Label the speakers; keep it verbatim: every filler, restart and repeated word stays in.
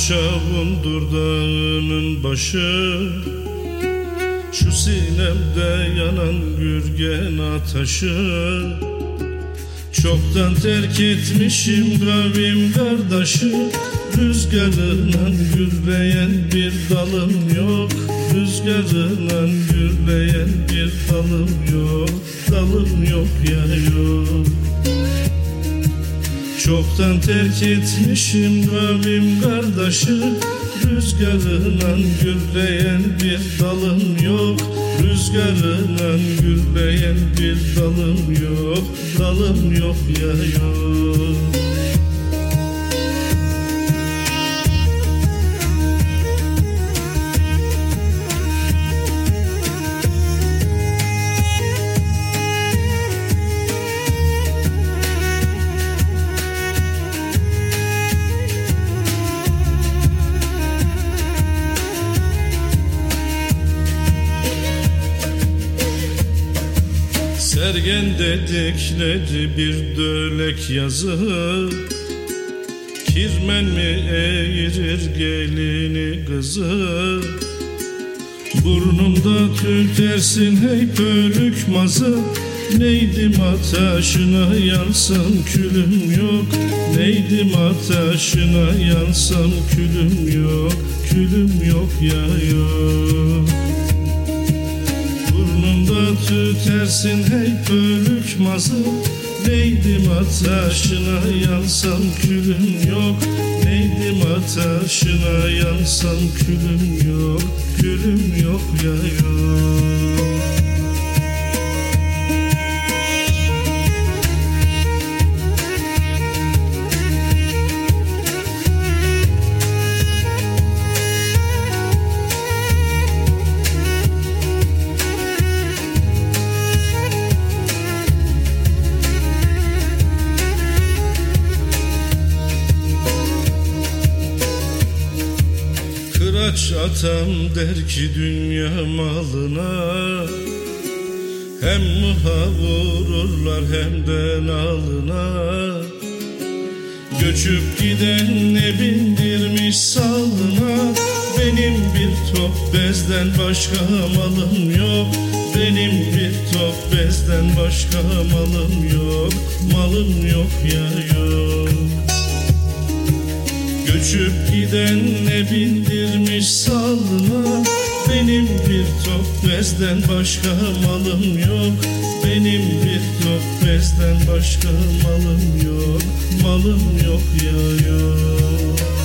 Speaker 1: Çavundur dağının başı, şu sinemde yanan gürgen ateşi. Çoktan terk etmişim kavim kardeşi, rüzgarla gürleyen bir dalım yok, rüzgarla gürleyen bir dalım yok, dalım yok ya yok. Çoktan terk etmişim kavim kardeşi, rüzgarla gürleyen bir dalım yok, rüzgarla gürleyen bir dalım yok, dalım yok ya yok. Sergen dedikleri bir dölek yazı, kirmen mi eğirir gelini kızı. Burnumda tütersin hey bölük mazı, neydim ateşine yansam külüm yok, neydim ateşine yansam külüm yok, külüm yok ya yok. Burnumda tütersin hey bölük mazı, neydim ateşine yansam külüm yok, neydim ateşine yansam külüm yok, külüm yok ya yok. Kıraç atam der ki dünya malına, hem muha vururlar hem de nalına. Göçüp giden ne bindirmiş salına, benim bir top bezden başka malım yok, benim bir top bezden başka malım yok, malım yok ya yok. Göçüp giden ne bindirmiş salına, benim bir top bezden başka malım yok, benim bir top bezden başka malım yok, malım yok ya yok.